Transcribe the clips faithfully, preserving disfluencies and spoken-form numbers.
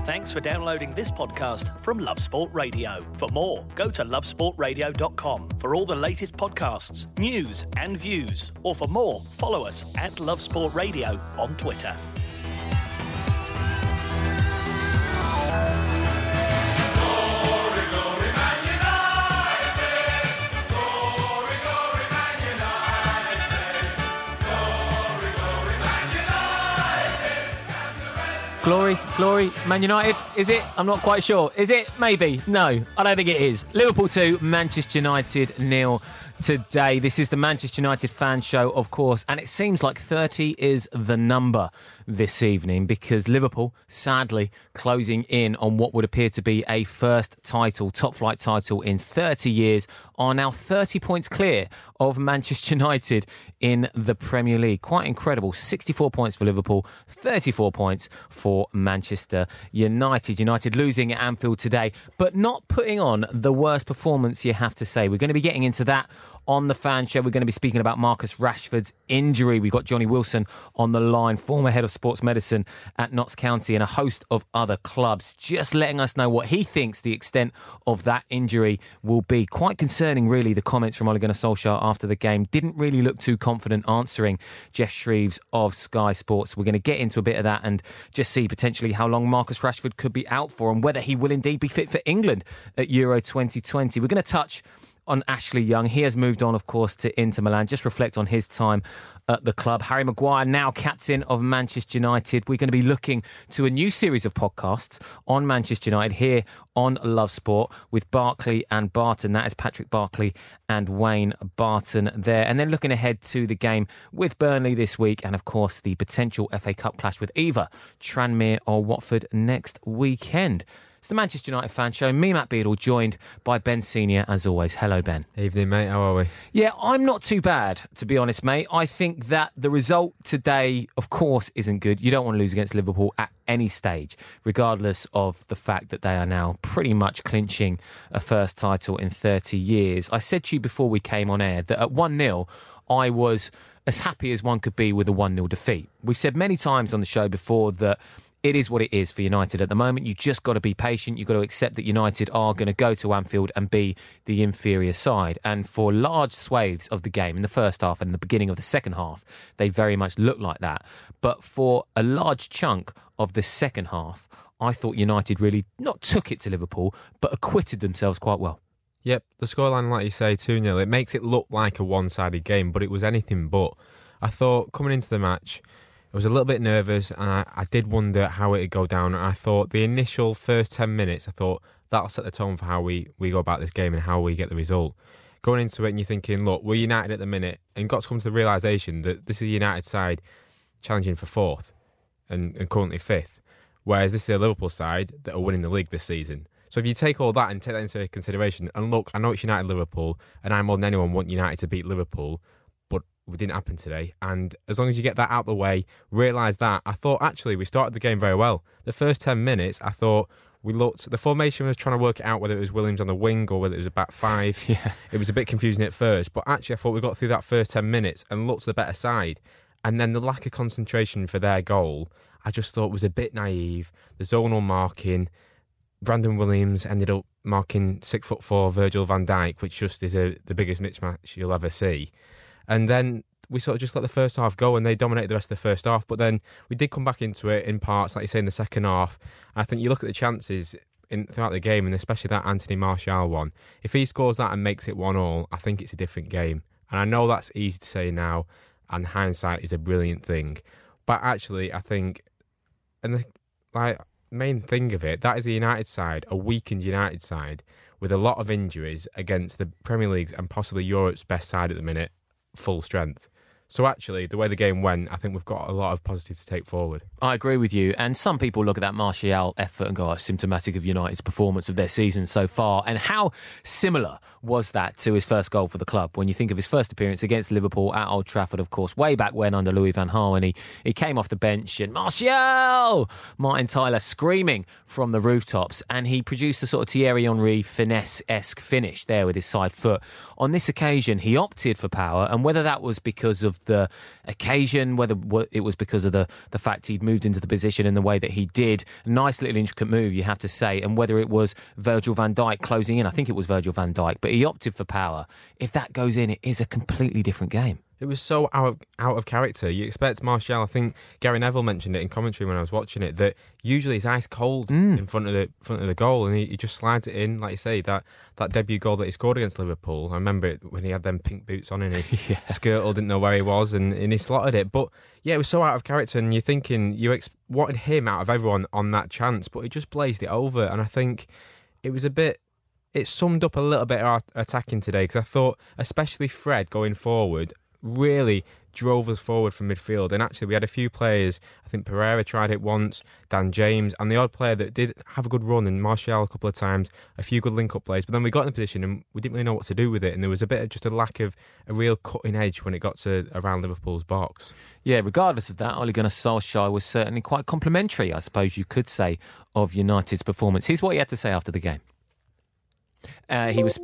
Thanks for downloading this podcast from Love Sport Radio. For more, go to love sport radio dot com for all the latest podcasts, news and views. Or for more, follow us at Love Sport Radio on Twitter. Glory, glory, Man United, is it? I'm not quite sure. Is it? Maybe. No, I don't think it is. Liverpool two, Manchester United nil today. This is the Manchester United fan show, of course, and it seems like thirty is the number this evening because Liverpool, sadly, closing in on what would appear to be a first title, top-flight title in thirty years, are now thirty points clear of Manchester United in the Premier League. Quite incredible. sixty-four points for Liverpool, thirty-four points for Manchester United. United losing at Anfield today, but not putting on the worst performance, you have to say. We're going to be getting into that on the fan show. We're going to be speaking about Marcus Rashford's injury. We've got Johnny Wilson on the line, former head of sports medicine at Notts County, and a host of other clubs, just letting us know what he thinks the extent of that injury will be. Quite concerning, really, the comments from Ole Gunnar Solskjaer after the game. Didn't really look too confident answering Jeff Shreves of Sky Sports. We're going to get into a bit of that and just see potentially how long Marcus Rashford could be out for and whether he will indeed be fit for England at Euro twenty twenty. We're going to touch on Ashley Young. He has moved on, of course, to Inter Milan. Just reflect on his time at the club. Harry Maguire, now captain of Manchester United. We're going to be looking to a new series of podcasts on Manchester United here on Love Sport with Barkley and Barton. That is Patrick Barkley and Wayne Barton there. And then looking ahead to the game with Burnley this week and, of course, the potential F A Cup clash with either Tranmere or Watford next weekend. It's the Manchester United fan show. Me, Matt Beadle, joined by Ben Senior as always. Hello, Ben. Evening, mate. How are we? Yeah, I'm not too bad, to be honest, mate. I think that the result today, of course, isn't good. You don't want to lose against Liverpool at any stage, regardless of the fact that they are now pretty much clinching a first title in thirty years. I said to you before we came on air that at one nil, I was as happy as one could be with a one nil defeat. We've said many times on the show before that it is what it is for United at the moment. You just got to be patient. You've got to accept that United are going to go to Anfield and be the inferior side. And for large swathes of the game in the first half and the beginning of the second half, they very much looked like that. But for a large chunk of the second half, I thought United really not took it to Liverpool, but acquitted themselves quite well. Yep, the scoreline, like you say, two nil, it makes it look like a one-sided game, but it was anything but. I thought coming into the match, I was a little bit nervous and I, I did wonder how it would go down. And I thought the initial first ten minutes, I thought that'll set the tone for how we, we go about this game and how we get the result. Going into it and you're thinking, look, we're United at the minute, and got to come to the realisation that this is a United side challenging for fourth and, and currently fifth, whereas this is a Liverpool side that are winning the league this season. So if you take all that and take that into consideration, and look, I know it's United-Liverpool, and I more than anyone want United to beat Liverpool, but it didn't happen today. And as long as you get that out of the way, realise that, I thought actually we started the game very well. The first ten minutes, I thought we looked, the formation was trying to work it out whether it was Williams on the wing or whether it was a back five. Yeah. It was a bit confusing at first, but actually I thought we got through that first ten minutes and looked the better side. And then the lack of concentration for their goal, I just thought was a bit naive. The zonal marking, Brandon Williams ended up marking six foot four Virgil van Dijk, which just is a, the biggest mismatch you'll ever see. And then we sort of just let the first half go and they dominated the rest of the first half. But then we did come back into it in parts, like you say, in the second half. I think you look at the chances in, throughout the game, and especially that Anthony Martial one. If he scores that and makes it one all, I think it's a different game. And I know that's easy to say now, and hindsight is a brilliant thing. But actually, I think, and the like main thing of it, that is a United side, a weakened United side, with a lot of injuries against the Premier League's and possibly Europe's best side at the minute, full strength. So actually, the way the game went, I think we've got a lot of positives to take forward. I agree with you. And some people look at that Martial effort and go, oh, symptomatic of United's performance of their season so far. And how similar was that to his first goal for the club. When you think of his first appearance against Liverpool at Old Trafford, of course, way back when under Louis van Gaal, and he, he came off the bench and Martial! Martin Tyler screaming from the rooftops, and he produced a sort of Thierry Henry finesse-esque finish there with his side foot. On this occasion, he opted for power, and whether that was because of the occasion, whether it was because of the, the fact he'd moved into the position in the way that he did, nice little intricate move, you have to say, and whether it was Virgil van Dijk closing in, I think it was Virgil van Dijk, but he opted for power. If that goes in, it is a completely different game. It was so out of, out of character. You expect Martial, I think Gary Neville mentioned it in commentary when I was watching it, that usually he's ice cold mm. in front of the front of the goal, and he, he just slides it in, like you say, that, that debut goal that he scored against Liverpool. I remember it when he had them pink boots on and he yeah. skirtled, didn't know where he was, and, and he slotted it. But yeah, it was so out of character, and you're thinking you ex- wanted him out of everyone on that chance, but he just blazed it over, and I think it was a bit... It summed up a little bit of our attacking today, because I thought, especially Fred going forward, really drove us forward from midfield. And actually we had a few players, I think Pereira tried it once, Dan James, and the odd player that did have a good run, and Martial a couple of times, a few good link-up plays, but then we got in a position and we didn't really know what to do with it, and there was a bit of just a lack of a real cutting edge when it got to around Liverpool's box. Yeah, regardless of that, Ole Gunnar Solskjaer was certainly quite complimentary, I suppose you could say, of United's performance. Here's what he had to say after the game. Uh, he was...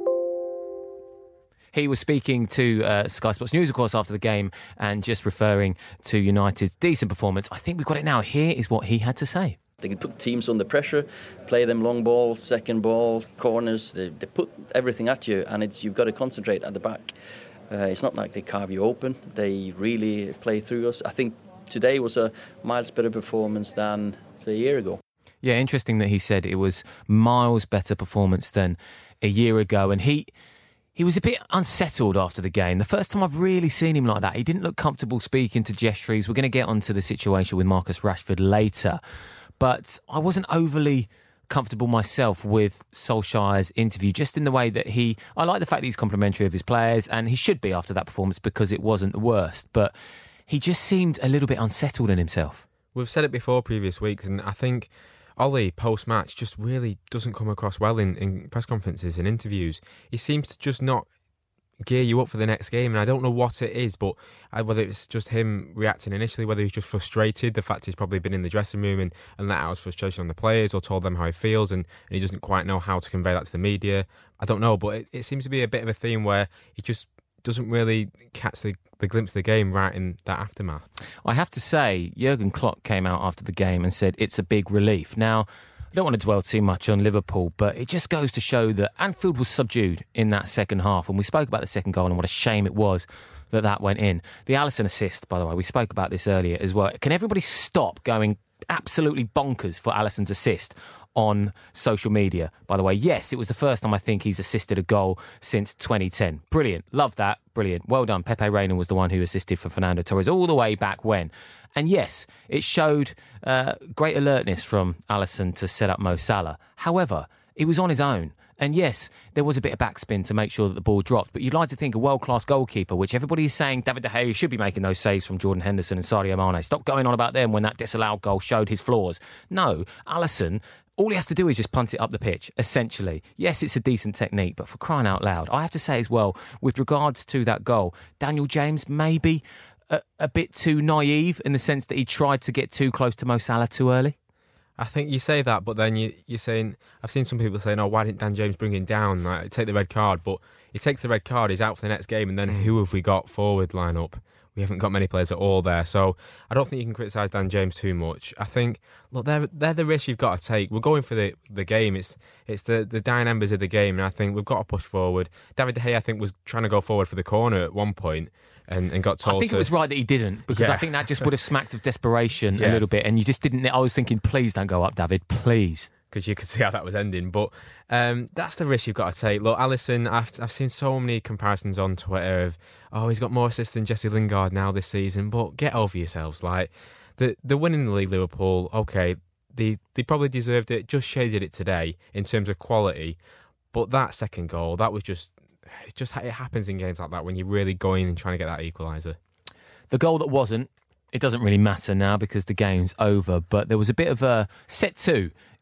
He was speaking to uh, Sky Sports News, of course, after the game, and just referring to United's decent performance. I think we've got it now. Here is what he had to say. They can put teams under pressure, play them long ball, second ball, corners. They, they put everything at you, and it's you've got to concentrate at the back. Uh, it's not like they carve you open. They really play through us. I think today was a miles better performance than, say, a year ago. Yeah, interesting that he said it was miles better performance than a year ago, and he... He was a bit unsettled after the game. The first time I've really seen him like that. He didn't look comfortable speaking to Jeffries. We're going to get onto the situation with Marcus Rashford later. But I wasn't overly comfortable myself with Solskjaer's interview, just in the way that he... I like the fact that he's complimentary of his players, and he should be after that performance because it wasn't the worst. But he just seemed a little bit unsettled in himself. We've said it before previous weeks, and I think... Ollie, post-match, just really doesn't come across well in, in press conferences and interviews. He seems to just not gear you up for the next game, and I don't know what it is, but I, whether it's just him reacting initially, whether he's just frustrated, the fact he's probably been in the dressing room and, and let out his frustration on the players or told them how he feels, and, and he doesn't quite know how to convey that to the media. I don't know, but it, it seems to be a bit of a theme where he just doesn't really catch the, the glimpse of the game right in that aftermath. I have to say, Jurgen Klopp came out after the game and said it's a big relief. Now, I don't want to dwell too much on Liverpool, but it just goes to show that Anfield was subdued in that second half. And we spoke about the second goal and what a shame it was that that went in. The Alisson assist, by the way, we spoke about this earlier as well. Can everybody stop going absolutely bonkers for Alisson's assist on social media? By the way, yes, it was the first time I think he's assisted a goal since twenty ten. Brilliant. Love that. Brilliant. Well done. Pepe Reina was the one who assisted for Fernando Torres all the way back when. And yes, it showed uh, great alertness from Alisson to set up Mo Salah. However, he was on his own. And yes, there was a bit of backspin to make sure that the ball dropped. But you'd like to think a world-class goalkeeper, which everybody is saying David De Gea should be making those saves from Jordan Henderson and Sadio Mane. Stop going on about them when that disallowed goal showed his flaws. No, Alisson... all he has to do is just punt it up the pitch, essentially. Yes, it's a decent technique, but for crying out loud, I have to say as well, with regards to that goal, Daniel James maybe a, a bit too naive in the sense that he tried to get too close to Mo Salah too early. I think you say that, but then you, you're saying... I've seen some people saying, oh, why didn't Dan James bring him down? Like, take the red card. But he takes the red card, he's out for the next game, and then who have we got forward line-up? We haven't got many players at all there. So I don't think you can criticise Dan James too much. I think, look, they're, they're the risks you've got to take. We're going for the, the game. It's it's the, the dying embers of the game, and I think we've got to push forward. David De Gea, I think, was trying to go forward for the corner at one point and, and got told I think to... it was right that he didn't, because yeah. I think that just would have smacked of desperation yeah. a little bit, and you just didn't... I was thinking, please don't go up, David, please. Because you could see how that was ending. But um, that's the risk you've got to take. Look, Alisson, I've, I've seen so many comparisons on Twitter of, oh, he's got more assists than Jesse Lingard now this season. But get over yourselves. Like, the, the winning the league, Liverpool, okay, they, they probably deserved it, just shaded it today in terms of quality. But that second goal, that was just, it just it happens in games like that when you're really going and trying to get that equaliser. The goal that wasn't, it doesn't really matter now because the game's over. But there was a bit of a set two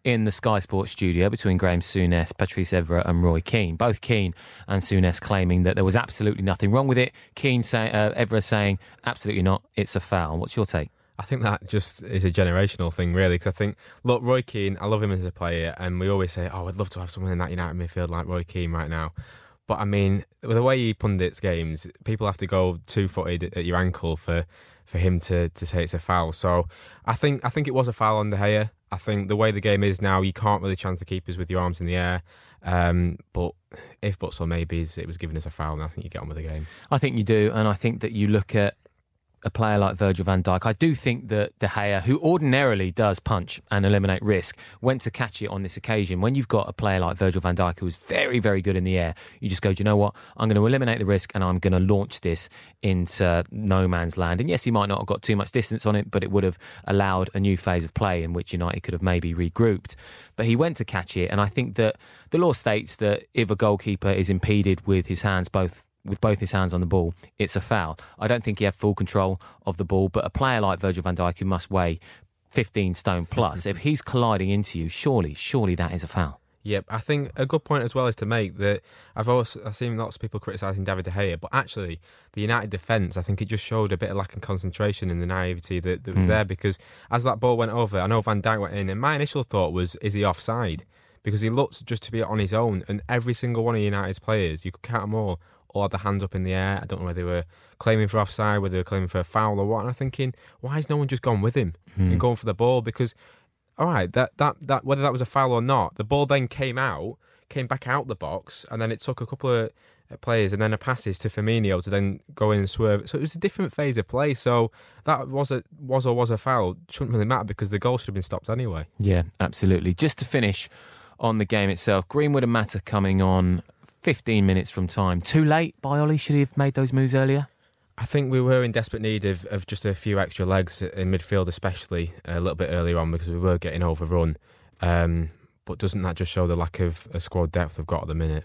in the Sky Sports studio between Graham Souness, Patrice Evra and Roy Keane. Both Keane and Souness claiming that there was absolutely nothing wrong with it. Keane say, uh, Evra saying, absolutely not, it's a foul. What's your take? I think that just is a generational thing, really, because I think, look, Roy Keane, I love him as a player, and we always say, oh, I'd love to have someone in that United midfield like Roy Keane right now. But, I mean, the way he pundits games, people have to go two-footed at your ankle for, for him to, to say it's a foul. So I think I think it was a foul on De Gea. I think the way the game is now, you can't really chance the keepers with your arms in the air. Um, but if buts or maybes, it was given as a foul, and I think you get on with the game. I think you do, and I think that you look at a player like Virgil van Dijk. I do think that De Gea, who ordinarily does punch and eliminate risk, went to catch it on this occasion. When you've got a player like Virgil van Dijk who is very, very good in the air, you just go, do you know what? I'm going to eliminate the risk and I'm going to launch this into no man's land. And yes, he might not have got too much distance on it, but it would have allowed a new phase of play in which United could have maybe regrouped. But he went to catch it, and I think that the law states that if a goalkeeper is impeded with his hands both with both his hands on the ball, it's a foul. I don't think he had full control of the ball, but a player like Virgil van Dijk, who must weigh fifteen stone plus, if he's colliding into you, surely, surely that is a foul. Yep, I think a good point as well is to make that I've also I've seen lots of people criticising David De Gea, but actually the United defence, I think it just showed a bit of lack of concentration in the naivety that, that was mm. there, because as that ball went over, I know Van Dijk went in, and my initial thought was, is he offside? Because he looked just to be on his own, and every single one of United's players, you could count them all, all had their hands up in the air. I don't know whether they were claiming for offside, whether they were claiming for a foul or what. And I'm thinking, why has no one just gone with him mm. and gone for the ball? Because, all right, that, that that whether that was a foul or not, the ball then came out, came back out the box, and then it took a couple of players and then a passes to Firmino to then go in and swerve. So it was a different phase of play. So that was a was or was a foul. Shouldn't really matter because the goal should have been stopped anyway. Yeah, absolutely. Just to finish on the game itself, Greenwood and Mata coming on fifteen minutes from time. Too late by Ollie? Should he have made those moves earlier? I think we were in desperate need of, of just a few extra legs in midfield, especially a little bit earlier on, because we were getting overrun. Um, but doesn't that just show the lack of a squad depth we've got at the minute?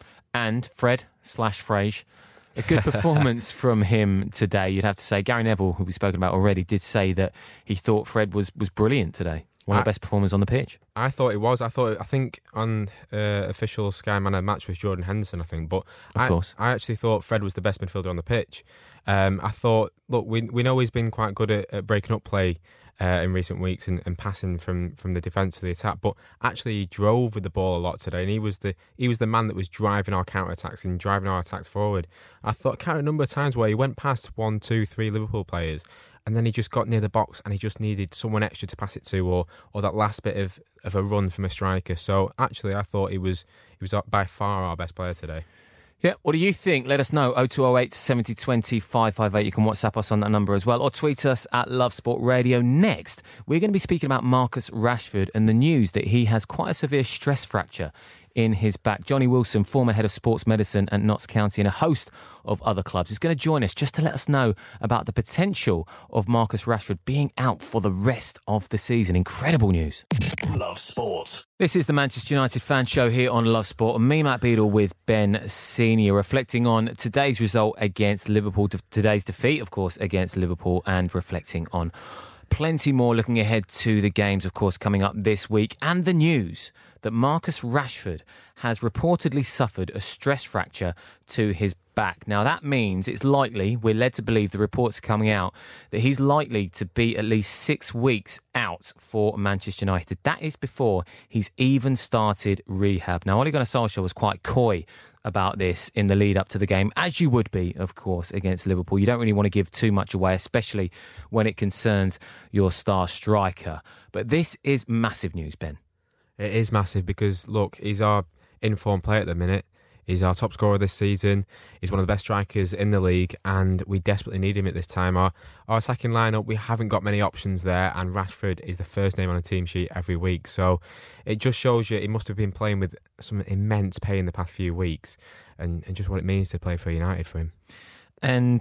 And Fred slash Frage, a good performance from him today, you'd have to say. Gary Neville, who we've spoken about already, did say that he thought Fred was, was brilliant today. One of the best performers on the pitch. I thought it was. I thought. I think on uh, official Sky Man of the match was Jordan Henderson, I think. But of I, course. I actually thought Fred was the best midfielder on the pitch. Um, I thought, look, we we know he's been quite good at, at breaking up play uh, in recent weeks and, and passing from, from the defence to the attack. But actually, he drove with the ball a lot today, and he was the he was the man that was driving our counter attacks and driving our attacks forward. I thought, I counted a number of times where he went past one, two, three Liverpool players, and then he just got near the box and he just needed someone extra to pass it to, or or that last bit of, of a run from a striker. So actually, I thought he was he was by far our best player today. Yeah, what do you think? Let us know. oh two oh eight, seven oh two oh, five five eight. You can WhatsApp us on that number as well, or tweet us at Love Sport Radio. Next, we're going to be speaking about Marcus Rashford and the news that he has quite a severe stress fracture in his back. Johnny Wilson, former head of sports medicine at Notts County and a host of other clubs, is going to join us just to let us know about the potential of Marcus Rashford being out for the rest of the season. Incredible news. Love Sport. This is the Manchester United Fan Show here on Love Sport, and me, Matt Beadle, with Ben Senior, reflecting on today's result against Liverpool, today's defeat, of course, against Liverpool, and reflecting on plenty more, looking ahead to the games, of course, coming up this week, and the news that Marcus Rashford has reportedly suffered a stress fracture to his back. Now, that means it's likely, we're led to believe, the reports are coming out, that he's likely to be at least six weeks out for Manchester United. That is before he's even started rehab. Now, Ole Gunnar Solskjaer was quite coy about this in the lead up to the game, as you would be, of course, against Liverpool. You don't really want to give too much away, especially when it concerns your star striker. But this is massive news, Ben. It is massive because, look, he's our in-form player at the minute. He's our top scorer this season. He's one of the best strikers in the league, and we desperately need him at this time. Our, our attacking lineup, we haven't got many options there, and Rashford is the first name on a team sheet every week. So it just shows you he must have been playing with some immense pain the past few weeks, and, and just what it means to play for United for him. And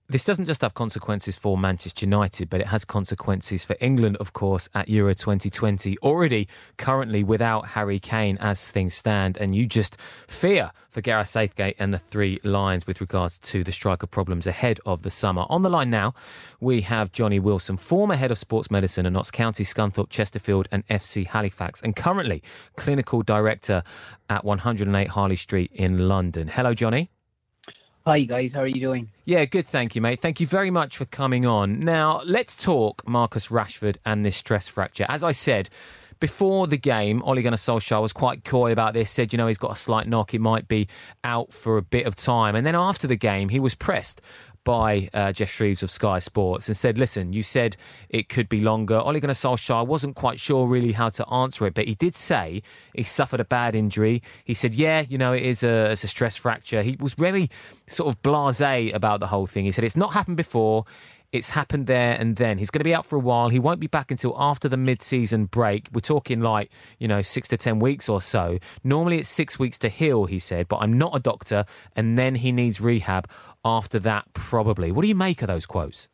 This doesn't just have consequences for Manchester United, but it has consequences for England, of course, at Euro twenty twenty. Already currently without Harry Kane as things stand, and you just fear for Gareth Southgate and the Three Lions with regards to the striker problems ahead of the summer. On the line now, we have Johnny Wilson, former head of sports medicine at Notts County, Scunthorpe, Chesterfield and F C Halifax, and currently clinical director at one oh eight Harley Street in London. Hello, Johnny. Hi guys, how are you doing? Yeah, good, thank you, mate. Thank you very much for coming on. Now, let's talk Marcus Rashford and this stress fracture. As I said, before the game, Ole Gunnar Solskjaer was quite coy about this, said, you know, he's got a slight knock, he might be out for a bit of time. And then after the game, he was pressed by uh, Jeff Shreves of Sky Sports and said, listen, you said it could be longer. Ole Gunnar Solskjaer wasn't quite sure really how to answer it, but he did say he suffered a bad injury. He said, yeah, you know, it is a, it's a stress fracture. He was very sort of blasé about the whole thing. He said, it's not happened before. It's happened there and then. He's going to be out for a while. He won't be back until after the mid-season break. We're talking like, you know, six to ten weeks or so. Normally it's six weeks to heal, he said, but I'm not a doctor. And then he needs rehab after that, probably. What do you make of those quotes?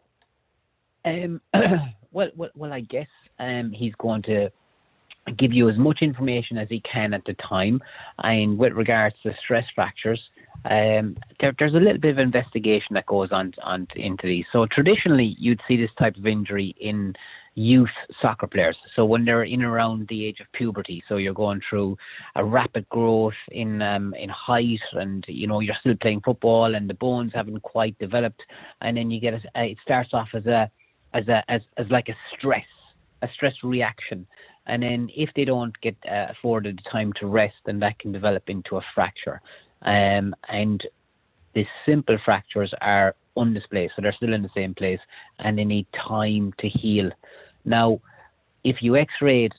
Um, well, well, well, I guess um, he's going to give you as much information as he can at the time. And with regards to stress fractures, um, there, there's a little bit of investigation that goes on, on into these. So traditionally, you'd see this type of injury in youth soccer players. So when they're in around the age of puberty, so you're going through a rapid growth in um, in height, and you know you're still playing football, and the bones haven't quite developed, and then you get a, it starts off as a as a as, as like a stress, a stress reaction, and then if they don't get uh, afforded the time to rest, then that can develop into a fracture. Um, and the simple fractures are undisplaced, so they're still in the same place, and they need time to heal. Now, if you x-rayed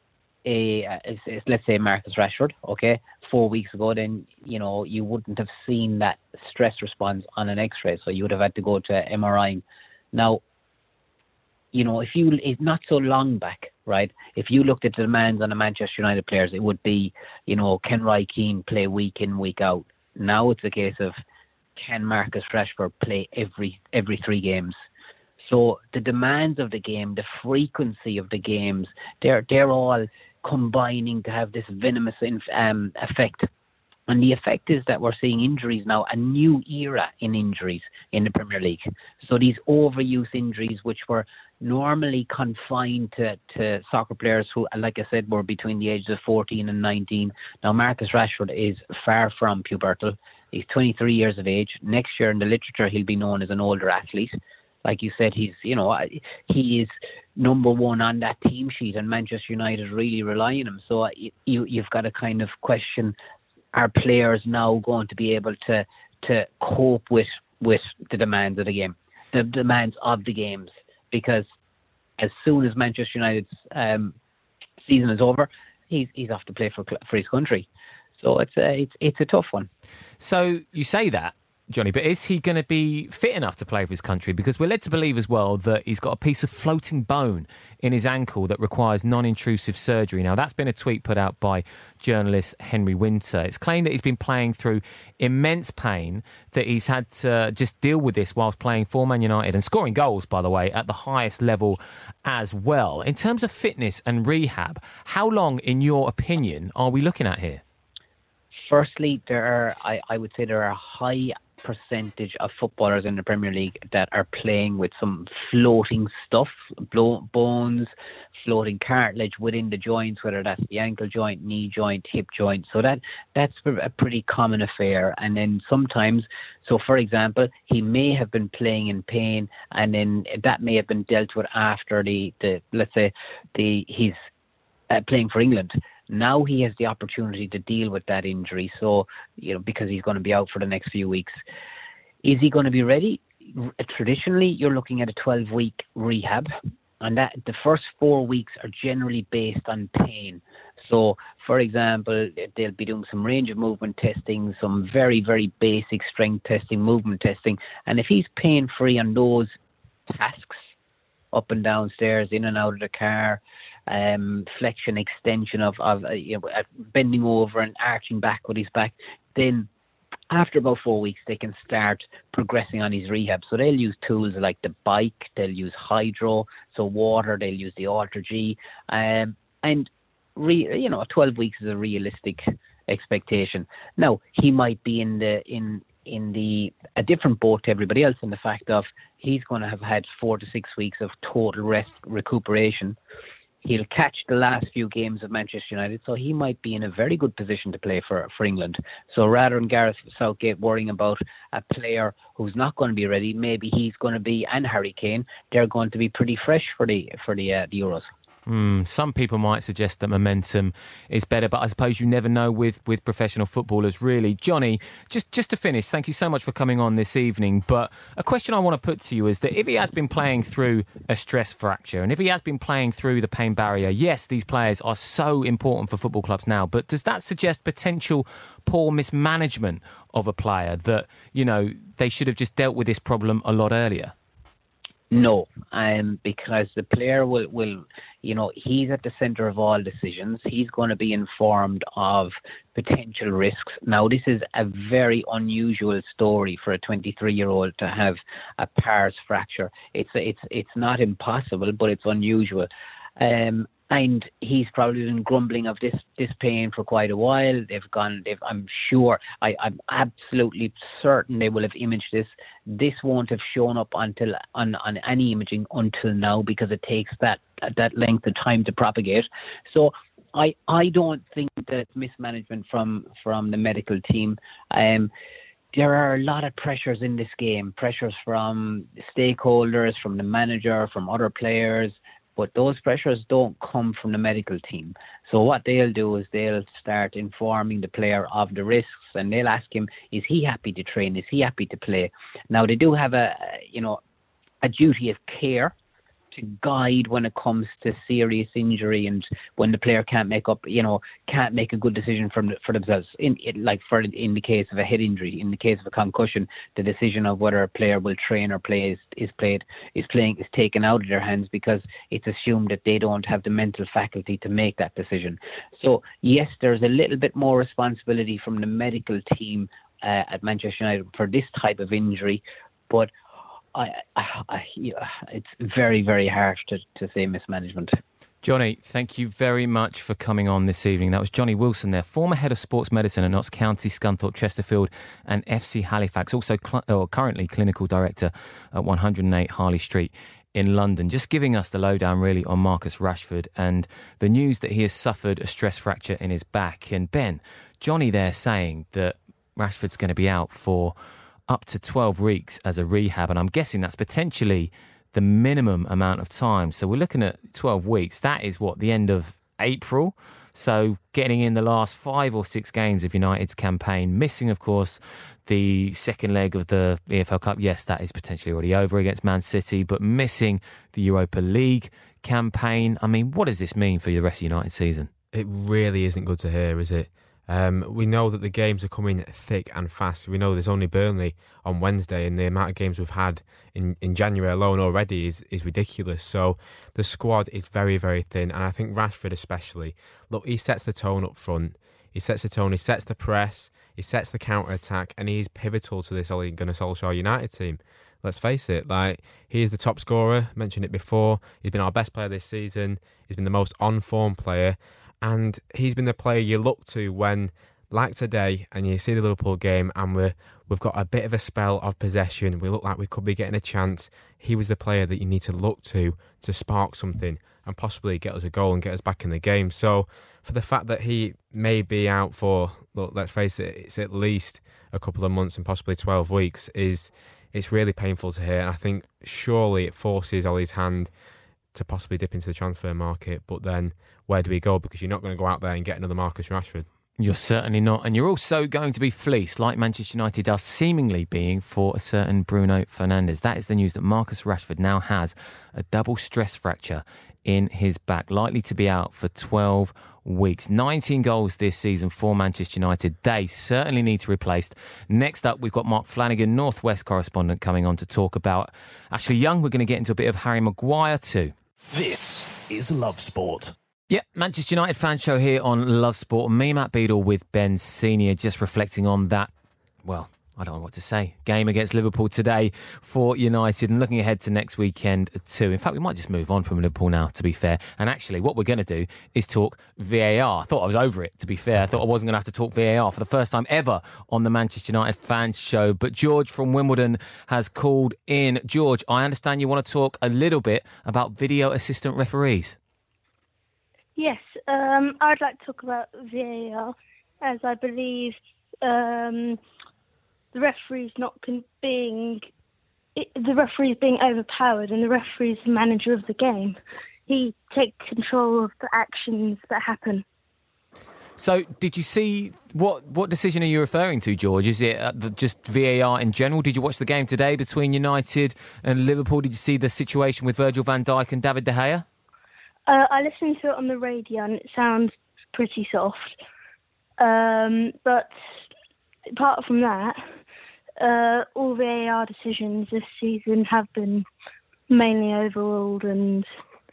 a, a, let's say Marcus Rashford, okay, four weeks ago, then, you know, you wouldn't have seen that stress response on an x-ray, so you would have had to go to M R I. Now, you know, if you, it's not so long back, right? If you looked at the demands on the Manchester United players, it would be, you know, can Roy Keane play week in, week out? Now it's a case of, can Marcus Rashford play every every three games? So the demands of the game, the frequency of the games, they're they're all combining to have this venomous um, effect. And the effect is that we're seeing injuries now, a new era in injuries in the Premier League. So these overuse injuries, which were normally confined to, to soccer players who, like I said, were between the ages of fourteen and nineteen. Now Marcus Rashford is far from pubertal. He's twenty-three years of age. Next year in the literature, he'll be known as an older athlete. Like you said, he's, you know, he is number one on that team sheet, and Manchester United really rely on him. So you, you've got to kind of question, are players now going to be able to to cope with, with the demands of the game, the demands of the games? Because as soon as Manchester United's um, season is over, he's he's off to play for for his country. So it's a, it's it's a tough one. So you say that, Johnny, but is he going to be fit enough to play for his country? Because we're led to believe as well that he's got a piece of floating bone in his ankle that requires non-intrusive surgery. Now, that's been a tweet put out by journalist Henry Winter. It's claimed that he's been playing through immense pain, that he's had to just deal with this whilst playing for Man United and scoring goals, by the way, at the highest level as well. In terms of fitness and rehab, how long, in your opinion, are we looking at here? Firstly, there are, I, I would say there are a high percentage of footballers in the Premier League that are playing with some floating stuff, blow, bones, floating cartilage within the joints, whether that's the ankle joint, knee joint, hip joint. So that that's a pretty common affair. And then sometimes, so for example, he may have been playing in pain, and then that may have been dealt with after the, the let's say, the he's uh, playing for England. Now he has the opportunity to deal with that injury. So, you know, because he's going to be out for the next few weeks. Is he going to be ready? Traditionally, you're looking at a twelve-week rehab, and that the first four weeks are generally based on pain. So, for example, they'll be doing some range of movement testing, some very, very basic strength testing, movement testing. And if he's pain-free on those tasks, up and down stairs, in and out of the car, um, flexion, extension of, of uh, you know, uh, bending over and arching back with his back, then after about four weeks, they can start progressing on his rehab. So they'll use tools like the bike, they'll use hydro, so water, they'll use the Alter-G. Um, and, re, you know, twelve weeks is a realistic expectation. Now, he might be in the in in the a different boat to everybody else in the fact of he's going to have had four to six weeks of total rest recuperation. He'll catch the last few games of Manchester United, so he might be in a very good position to play for, for England. So rather than Gareth Southgate worrying about a player who's not going to be ready, maybe he's going to be, and Harry Kane, they're going to be pretty fresh for the for the, uh, the Euros. Mm, some people might suggest that momentum is better, but I suppose you never know with, with professional footballers, really. Johnny, just, just to finish, thank you so much for coming on this evening, but a question I want to put to you is that if he has been playing through a stress fracture and if he has been playing through the pain barrier, yes, these players are so important for football clubs now, but does that suggest potential poor mismanagement of a player that, you know, they should have just dealt with this problem a lot earlier? No, um, because the player will, will, you know, he's at the centre of all decisions. He's going to be informed of potential risks. Now, this is a very unusual story for a twenty-three-year-old to have a pars fracture. It's it's it's not impossible, but it's unusual. Um, and he's probably been grumbling of this, this pain for quite a while. They've gone, they've, I'm sure, I, I'm absolutely certain they will have imaged this. This won't have shown up until on, on any imaging until now because it takes that that length of time to propagate. So I I don't think that it's mismanagement from, from the medical team. Um, there are a lot of pressures in this game, pressures from stakeholders, from the manager, from other players. But those pressures don't come from the medical team. So what they'll do is they'll start informing the player of the risks and they'll ask him, is he happy to train? Is he happy to play? Now, they do have a, you know, a duty of care to guide when it comes to serious injury and when the player can't make up, you know, can't make a good decision from for themselves. In it, like for in the case of a head injury, in the case of a concussion, the decision of whether a player will train or play is, is played is playing is taken out of their hands because it's assumed that they don't have the mental faculty to make that decision. So yes, there's a little bit more responsibility from the medical team uh, at Manchester United for this type of injury, but I, I, I, it's very, very harsh to, to say mismanagement. Johnny, thank you very much for coming on this evening. That was Johnny Wilson there, former head of sports medicine at Notts County, Scunthorpe, Chesterfield and F C Halifax, also cl- or currently clinical director at one hundred eight Harley Street in London, just giving us the lowdown really on Marcus Rashford and the news that he has suffered a stress fracture in his back. And Ben, Johnny there saying that Rashford's going to be out for up to twelve weeks as a rehab, and I'm guessing that's potentially the minimum amount of time. So we're looking at twelve weeks. That is what, the end of April? So getting in the last five or six games of United's campaign, missing, of course, the second leg of the E F L Cup. Yes, that is potentially already over against Man City, but missing the Europa League campaign. I mean, what does this mean for the rest of United's season? It really isn't good to hear, is it? Um, we know that the games are coming thick and fast. We know there's only Burnley on Wednesday, and the amount of games we've had in, in January alone already is, is ridiculous. So the squad is very, very thin, and I think Rashford especially, look, he sets the tone up front. He sets the tone, he sets the press, he sets the counter-attack, and he's pivotal to this Ole Gunnar Solskjaer United team. Let's face it, like, he is the top scorer, mentioned it before. He's been our best player this season. He's been the most on-form player. And he's been the player you look to when, like today, and you see the Liverpool game and we're, we've got a bit of a spell of possession. We look like we could be getting a chance. He was the player that you need to look to to spark something and possibly get us a goal and get us back in the game. So for the fact that he may be out for, look, let's face it, it's at least a couple of months and possibly twelve weeks, is it's really painful to hear. And I think surely it forces Ole's hand to possibly dip into the transfer market, but then where do we go? Because you're not going to go out there and get another Marcus Rashford. You're certainly not. And you're also going to be fleeced, like Manchester United are seemingly being for a certain Bruno Fernandes. That is the news that Marcus Rashford now has a double stress fracture in his back, likely to be out for twelve weeks. nineteen goals this season for Manchester United. They certainly need to replace. Next up, we've got Mark Flanagan, Northwest correspondent, coming on to talk about Ashley Young. We're going to get into a bit of Harry Maguire too. This is Love Sport. Yeah, Manchester United fan show here on Love Sport. Me, Matt Beadle, with Ben Senior, just reflecting on that well, I don't know what to say. Game against Liverpool today for United, and looking ahead to next weekend too. In fact, we might just move on from Liverpool now, to be fair. And actually, what we're going to do is talk V A R. I thought I was over it, to be fair. I thought I wasn't going to have to talk V A R for the first time ever on the Manchester United Fan Show. But George from Wimbledon has called in. George, I understand you want to talk a little bit about video assistant referees. Yes, um, I'd like to talk about V A R, as I believe um, the referee's not con- being it, the referee's being overpowered, and the referee's the manager of the game. He takes control of the actions that happen. So, did you see what what decision are you referring to, George? Is it uh, the, just V A R in general? Did you watch the game today between United and Liverpool? Did you see the situation with Virgil van Dijk and David De Gea? Uh, I listened to it on the radio, and it sounds pretty soft. Um, but apart from that, uh, all V A R decisions this season have been mainly overruled and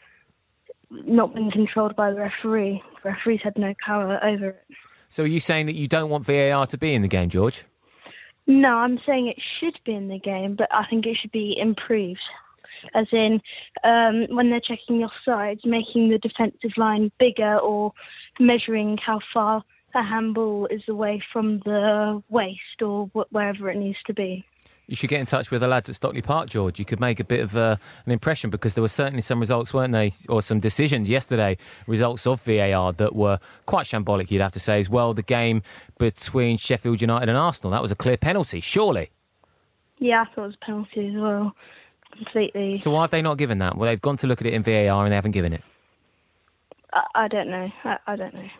not been controlled by the referee. The referee's had no power over it. So are you saying that you don't want V A R to be in the game, George? No, I'm saying it should be in the game, but I think it should be improved. As in, um, when they're checking offsides, making the defensive line bigger, or measuring how far a handball is away from the waist, or wh- wherever it needs to be. You should get in touch with the lads at Stockley Park, George. You could make a bit of uh, an impression, because there were certainly some results, weren't they, or some decisions yesterday, results of V A R that were quite shambolic, you'd have to say, as well. The game between Sheffield United and Arsenal, that was a clear penalty, surely? Yeah, I thought it was a penalty as well. Completely. So why have they not given that? Well, they've gone to look at it in V A R and they haven't given it. I, I don't know. I, I don't know.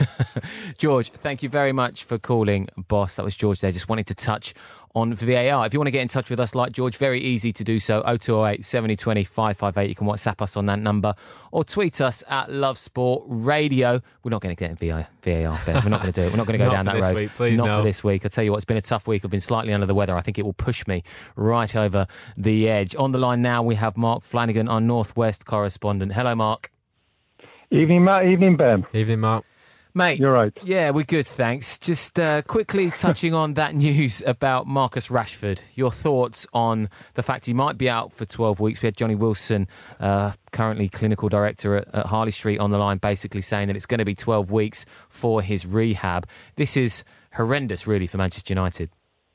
George, thank you very much for calling, boss. That was George there. Just wanted to touch on V A R. If you want to get in touch with us like George, very easy to do so. oh two oh eight, seven oh two oh, five five eight. You can WhatsApp us on that number or tweet us at Love Sport Radio. We're not going to get in V A R, Ben. We're not going to do it. We're not going to go down that road. Week, please, not no. for this week. I'll tell you what, it's been a tough week. I've been slightly under the weather. I think it will push me right over the edge. On the line now, we have Mark Flanagan, our Northwest correspondent. Hello, Mark. Evening, Matt. Evening, Ben. Evening, Mark. Mate, you're right. Yeah, we're good, thanks. Just uh, quickly touching on that news about Marcus Rashford. Your thoughts on the fact he might be out for twelve weeks. We had Johnny Wilson, uh, currently clinical director at, at Harley Street, on the line, basically saying that it's going to be twelve weeks for his rehab. This is horrendous, really, for Manchester United.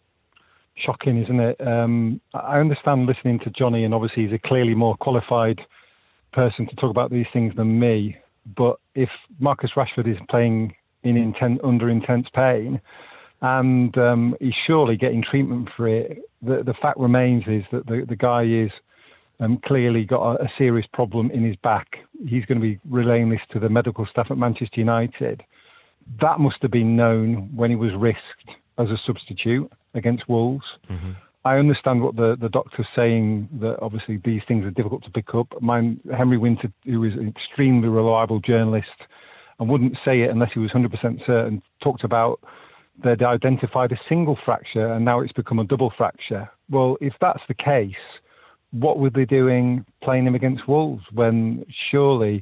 Shocking, isn't it? Um, I understand listening to Johnny, and obviously he's a clearly more qualified person to talk about these things than me. But if Marcus Rashford is playing in intent, under intense pain, and um, he's surely getting treatment for it, the, the fact remains is that the, the guy is um, clearly got a, a serious problem in his back. He's going to be relaying this to the medical staff at Manchester United. That must have been known when he was risked as a substitute against Wolves. Mm-hmm. I understand what the, the doctor's saying, that obviously these things are difficult to pick up. Mine, Henry Winter, who is an extremely reliable journalist and wouldn't say it unless he was one hundred percent certain, talked about they'd identified a single fracture and now it's become a double fracture. Well, if that's the case, what were they doing playing him against Wolves when surely,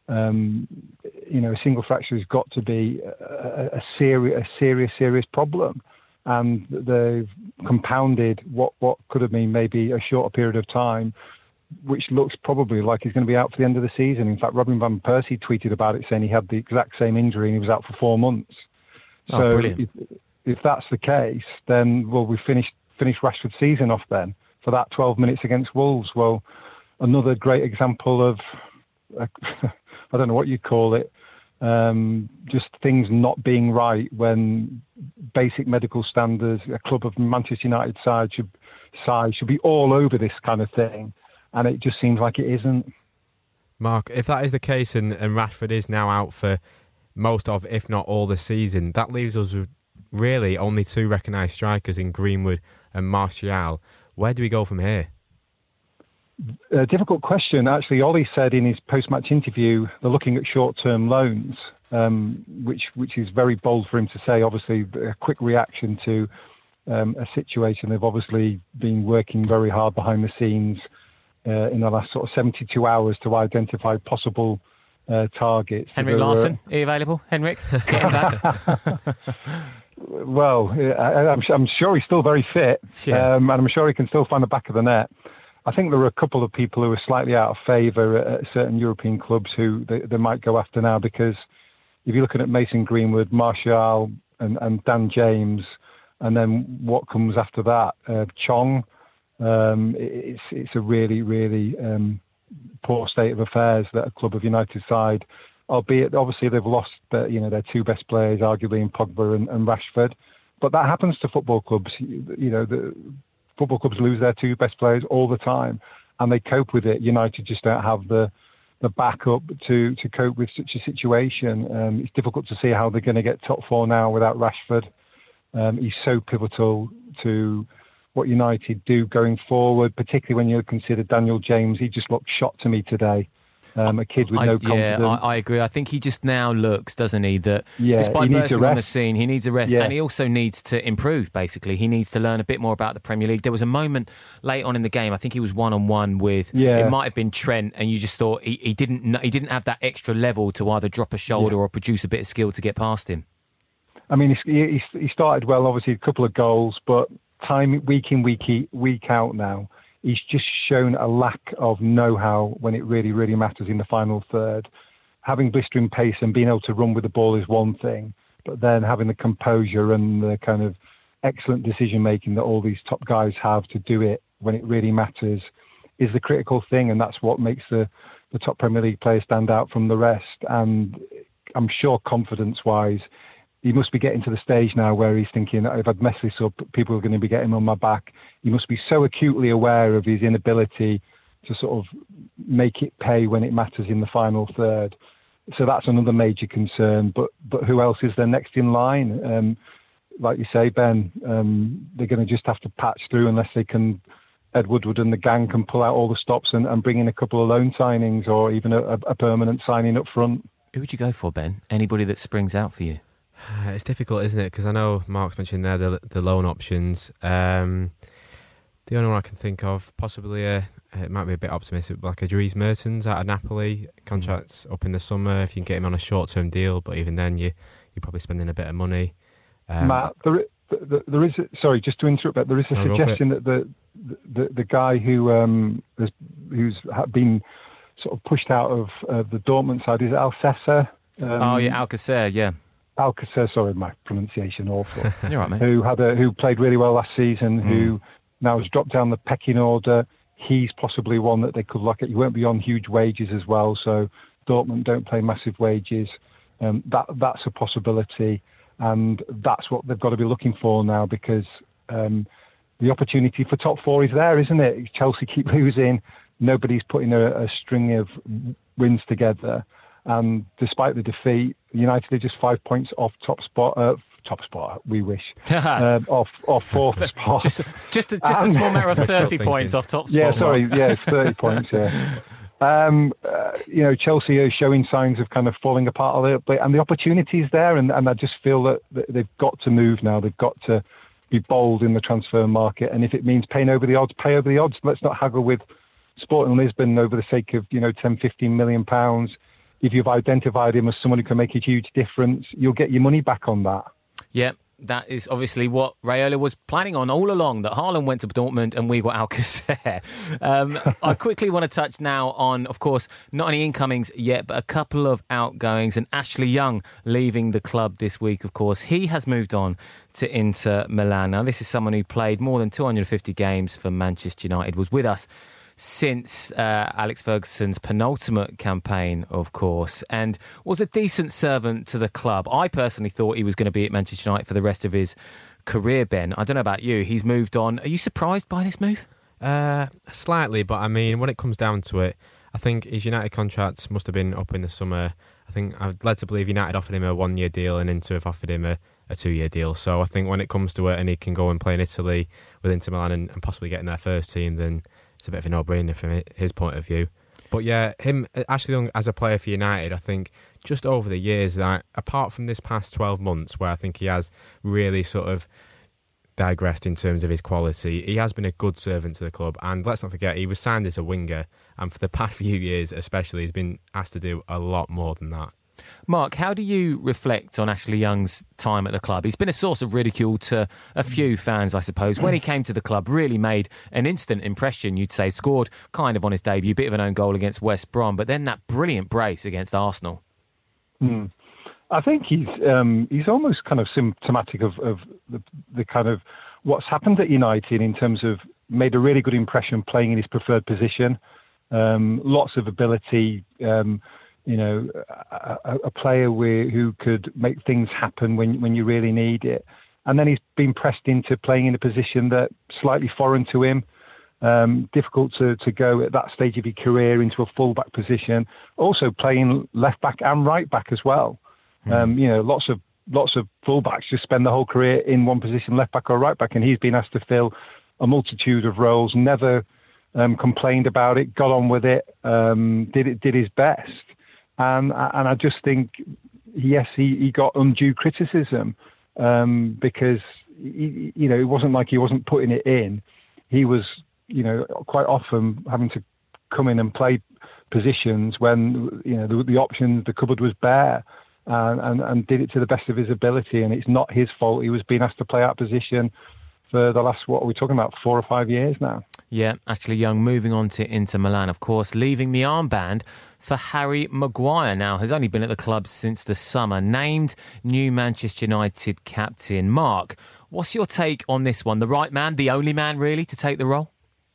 um, you know, a single fracture has got to be a, a, serious, a serious, serious problem. And they've compounded what, what could have been maybe a shorter period of time, which looks probably like he's going to be out for the end of the season. In fact, Robin van Persie tweeted about it, saying he had the exact same injury and he was out for four months. Oh, so if, if that's the case, then, well, we finished finished Rashford's season off then for that twelve minutes against Wolves. Well, another great example of, uh, I don't know what you'd call it, Um, just things not being right when basic medical standards, a club of Manchester United side should side should be all over this kind of thing, and it just seems like it isn't. Mark, if that is the case and, and Rashford is now out for most of, if not all, the season, that leaves us with really only two recognised strikers in Greenwood and Martial. Where do we go from here? A difficult question. Actually, Ollie said in his post-match interview they're looking at short-term loans, um, which which is very bold for him to say. Obviously, a quick reaction to um, a situation. They've obviously been working very hard behind the scenes uh, in the last sort of seventy-two hours to identify possible uh, targets. Henrik Larsson, are you available? Henrik, get him back. well, I, I'm, I'm sure he's still very fit, yeah. um, and I'm sure he can still find the back of the net. I think there are a couple of people who are slightly out of favour at certain European clubs who they, they might go after now, because if you're looking at Mason Greenwood, Martial and, and Dan James, and then what comes after that, uh, Chong, um, it's it's a really, really um, poor state of affairs that a club of United side, albeit obviously they've lost their, you know, their two best players, arguably in Pogba and, and Rashford. But that happens to football clubs. You know, the football clubs lose their two best players all the time, and they cope with it. United just don't have the the backup to, to cope with such a situation. Um, it's difficult to see how they're going to get top four now without Rashford. Um, he's so pivotal to what United do going forward, particularly when you consider Daniel James. He just looked shot to me today. Um, a kid with I, no yeah, confidence. I, I agree. I think he just now looks, doesn't he, that yeah, despite he needs bursting a on the rest. scene, he needs a rest. Yeah. And he also needs to improve, basically. He needs to learn a bit more about the Premier League. There was a moment late on in the game, I think he was one-on-one with, yeah. it might have been Trent, and you just thought he, he, didn't, kn- he didn't have that extra level to either drop a shoulder yeah. or produce a bit of skill to get past him. I mean, he, he, he started well, obviously, a couple of goals, but time week in, week, week out now, he's just shown a lack of know-how when it really, really matters in the final third. Having blistering pace and being able to run with the ball is one thing, but then having the composure and the kind of excellent decision-making that all these top guys have to do it when it really matters is the critical thing, and that's what makes the, the top Premier League players stand out from the rest. And I'm sure confidence-wise, he must be getting to the stage now where he's thinking, if I'd mess this up, people are going to be getting on my back. He must be so acutely aware of his inability to sort of make it pay when it matters in the final third. So that's another major concern. But but who else is there next in line? Um, like you say, Ben, um, they're going to just have to patch through unless they can, Ed Woodward and the gang can pull out all the stops and, and bring in a couple of loan signings or even a, a permanent signing up front. Who would you go for, Ben? Anybody that springs out for you? It's difficult, isn't it? Because I know Mark's mentioned there the the loan options. Um, the only one I can think of, possibly, a, it might be a bit optimistic, like a Dries Mertens out of Napoli. Contract's up in the summer. If you can get him on a short term deal, but even then, you you're probably spending a bit of money. Um, Matt, there, there, there is. Sorry, just to interrupt. But there is a no, suggestion that the the the guy who um has, who's been sort of pushed out of uh, the Dortmund side is Alcacer. Um, oh yeah, Alcacer, yeah. Alcacer, sorry, my pronunciation awful. You're right, mate. Who had a who played really well last season, mm. who now has dropped down the pecking order. He's possibly one that they could look at. He won't be on huge wages as well, so Dortmund don't pay massive wages. Um, that that's a possibility, and that's what they've got to be looking for now, because um, the opportunity for top four is there, isn't it? Chelsea keep losing. Nobody's putting a, a string of wins together. And despite the defeat, United are just five points off top spot. Uh, top spot, we wish. uh, off off fourth spot. Just, just, a, just a small matter of thirty points off top spot. Yeah, sorry, yeah, it's thirty points. Yeah. Um, uh, you know, Chelsea are showing signs of kind of falling apart a little bit, and the opportunity is there. And, and I just feel that they've got to move now. They've got to be bold in the transfer market, and if it means paying over the odds, pay over the odds. Let's not haggle with Sporting Lisbon over the sake of, you know, ten, fifteen million pounds. If you've identified him as someone who can make a huge difference, you'll get your money back on that. Yeah, that is obviously what Raiola was planning on all along, that Haaland went to Dortmund and we got Alcacer. um, I quickly want to touch now on, of course, not any incomings yet, but a couple of outgoings. And Ashley Young leaving the club this week, of course. He has moved on to Inter Milan. Now, this is someone who played more than two hundred fifty games for Manchester United, was with us since uh, Alex Ferguson's penultimate campaign, of course, and was a decent servant to the club. I personally thought he was going to be at Manchester United for the rest of his career, Ben. I don't know about you. He's moved on. Are you surprised by this move? Uh, slightly, but I mean, when it comes down to it, I think his United contract must have been up in the summer. I think I'd led to believe United offered him a one-year deal and Inter have offered him a, a two-year deal. So I think when it comes to it and he can go and play in Italy with Inter Milan and, and possibly get in their first team, then it's a bit of a no-brainer from his point of view. But yeah, him, Ashley Young as a player for United, I think just over the years, that apart from this past twelve months where I think he has really sort of digressed in terms of his quality, he has been a good servant to the club. And let's not forget, he was signed as a winger, and for the past few years especially, he's been asked to do a lot more than that. Mark, how do you reflect on Ashley Young's time at the club? He's been a source of ridicule to a few fans, I suppose. When he came to the club, really made an instant impression, you'd say. Scored kind of on his debut, bit of an own goal against West Brom, but then that brilliant brace against Arsenal. Mm. I think he's um, he's almost kind of symptomatic of, of the, the kind of what's happened at United in terms of made a really good impression playing in his preferred position. Um, lots of ability, um, you know, a, a player where, who could make things happen when when you really need it. And then he's been pressed into playing in a position that's slightly foreign to him. Um, difficult to, to go at that stage of your career into a full-back position. Also playing left-back and right-back as well. Mm. Um, you know, lots of lots of full-backs just spend the whole career in one position, left-back or right-back, and he's been asked to fill a multitude of roles, never um, complained about it, got on with it, um, did it, did his best. And, and I just think, yes, he, he got undue criticism um, because, he, you know, it wasn't like he wasn't putting it in. He was, you know, quite often having to come in and play positions when, you know, the, the options, the cupboard was bare, and, and, and did it to the best of his ability. And it's not his fault. He was being asked to play out position for the last, what are we talking about, four or five years now. Yeah, Ashley Young moving on to Inter Milan, of course, leaving the armband for Harry Maguire now, has only been at the club since the summer, named new Manchester United captain. Mark, what's your take on this one? The right man, the only man really to take the role?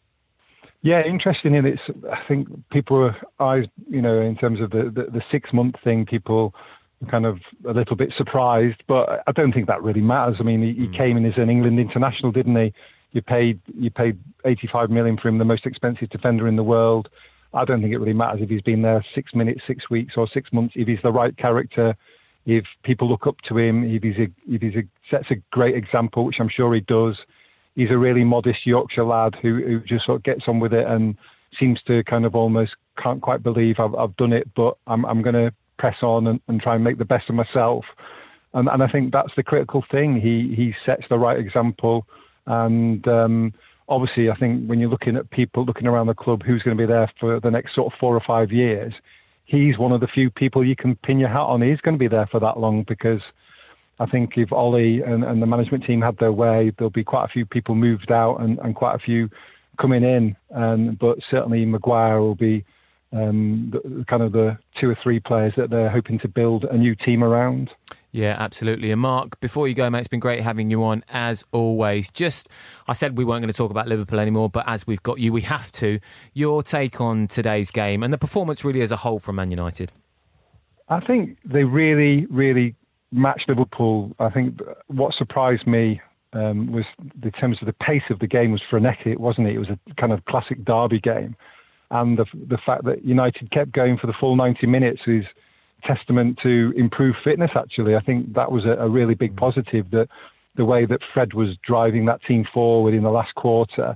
Yeah, interesting. And it's, I think people are eyes, you know, in terms of the, the, the six month thing, people are kind of a little bit surprised, but I don't think that really matters. I mean, he, he mm. came in as an England international, didn't he? You paid you paid eighty-five million for him, the most expensive defender in the world. I don't think it really matters if he's been there six minutes, six weeks, or six months. If he's the right character, if people look up to him, if he's a, if he's a, sets a great example, which I'm sure he does. He's a really modest Yorkshire lad who, who just sort of gets on with it and seems to kind of almost can't quite believe I've, I've done it, but I'm, I'm going to press on and, and try and make the best of myself. And, and I think that's the critical thing. He he sets the right example. And um, obviously, I think when you're looking at people looking around the club, who's going to be there for the next sort of four or five years, he's one of the few people you can pin your hat on. He's going to be there for that long, because I think if Ollie and, and the management team had their way, there'll be quite a few people moved out and, and quite a few coming in. Um, but certainly Maguire will be um, the, kind of the two or three players that they're hoping to build a new team around. Yeah, absolutely. And Mark, before you go, mate, it's been great having you on, as always. Just, I said we weren't going to talk about Liverpool anymore, but as we've got you, we have to. Your take on today's game and the performance really as a whole from Man United? I think they really, really matched Liverpool. I think what surprised me um, was, in terms of the pace of the game, was frenetic, wasn't it? It was a kind of classic derby game. And the, the fact that United kept going for the full ninety minutes is testament to improved fitness, actually. I think that was a, a really big positive, that the way that Fred was driving that team forward in the last quarter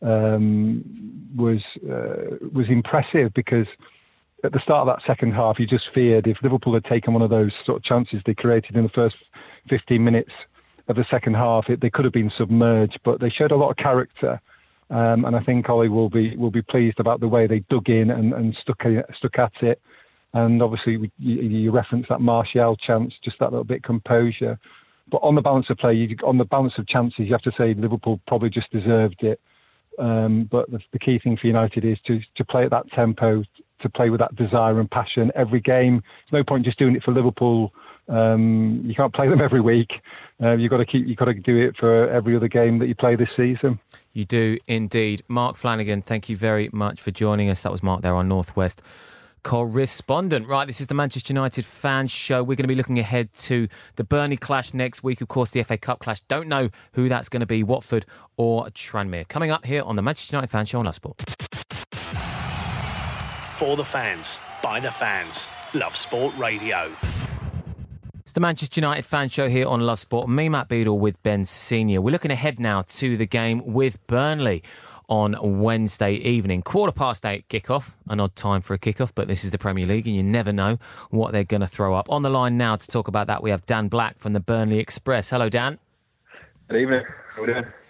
um, was uh, was impressive, because at the start of that second half, you just feared if Liverpool had taken one of those sort of chances they created in the first fifteen minutes of the second half, it, they could have been submerged, but they showed a lot of character. Um, and I think Ollie will be will be pleased about the way they dug in and, and stuck stuck at it. And obviously, we, you, you referenced that Martial chance, just that little bit of composure. But on the balance of play, you, on the balance of chances, you have to say Liverpool probably just deserved it. Um, but the, the key thing for United is to to play at that tempo, to play with that desire and passion every game. There's no point just doing it for Liverpool. Um, you can't play them every week. Uh, you've got to keep. You've got to do it for every other game that you play this season. You do indeed. Mark Flanagan, thank you very much for joining us. That was Mark there, our Northwest correspondent. Right, this is the Manchester United Fan Show. We're going to be looking ahead to the Burnley clash next week. Of course, the F A Cup clash. Don't know who that's going to be, Watford or Tranmere. Coming up here on the Manchester United Fan Show on Love Sport. For the fans, by the fans, Love Sport Radio. It's the Manchester United Fan Show here on Love Sport. Me, Matt Beadle, with Ben Senior. We're looking ahead now to the game with Burnley on Wednesday evening. Quarter past eight kickoff. An odd time for a kickoff, but this is the Premier League and you never know what they're going to throw up. On the line now to talk about that, we have Dan Black from the Burnley Express. Hello, Dan. Good evening. How are we doing?